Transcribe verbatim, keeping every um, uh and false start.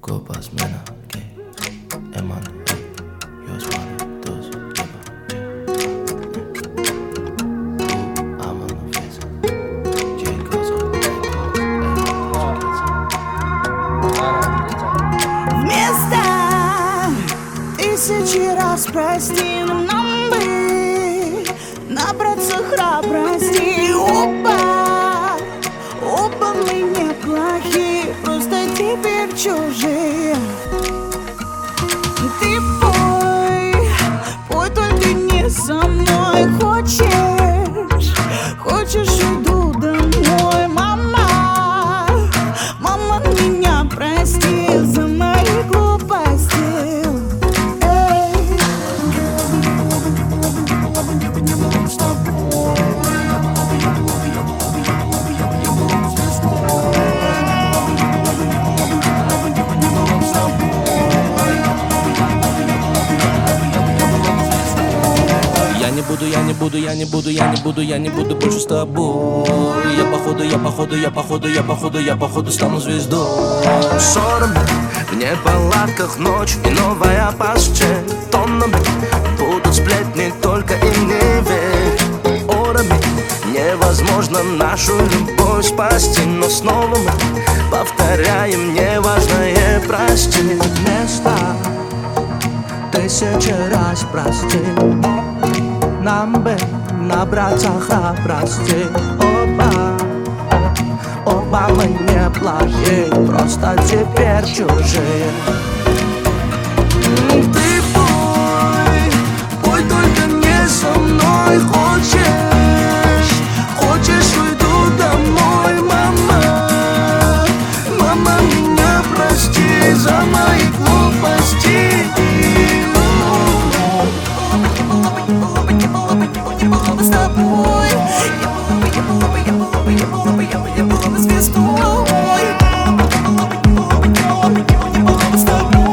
Copas, mena, que eman, ey, yo swane, dos, lleva, ey. I'm on the face, J goes on, Вместо тысячи раз прости нам бы набраться храбрости. Оба, оба мы неплохие, просто теперь чужие. Ты пой, пой, только не со мной. Хочешь, хочешь, уйду домой. Мама, мама, меня прости за мои глупости. Я не буду, я не буду, я не буду, я не буду, я не буду больше с тобой. Я походу, я походу, я походу, я походу, я походу стану звездой. Ссорами в неполадках ночь и новая постель. Тоннами будут сплетни, только им не верь. Орами невозможно нашу любовь спасти, но снова мы повторяем неважное прости. Вместо тысячи раз прости нам бы набраться храбрости. Оба, оба мы неплохие, просто теперь чужие. Ты пой, пой, только не со мной. Хочешь, хочешь, уйду домой. Мама, мама, меня прости за мои глупости. Не было бы с тобой, я была бы, я была бы, я была бы, я была бы, я была бы, я была бы звездой. Не было бы с тобой.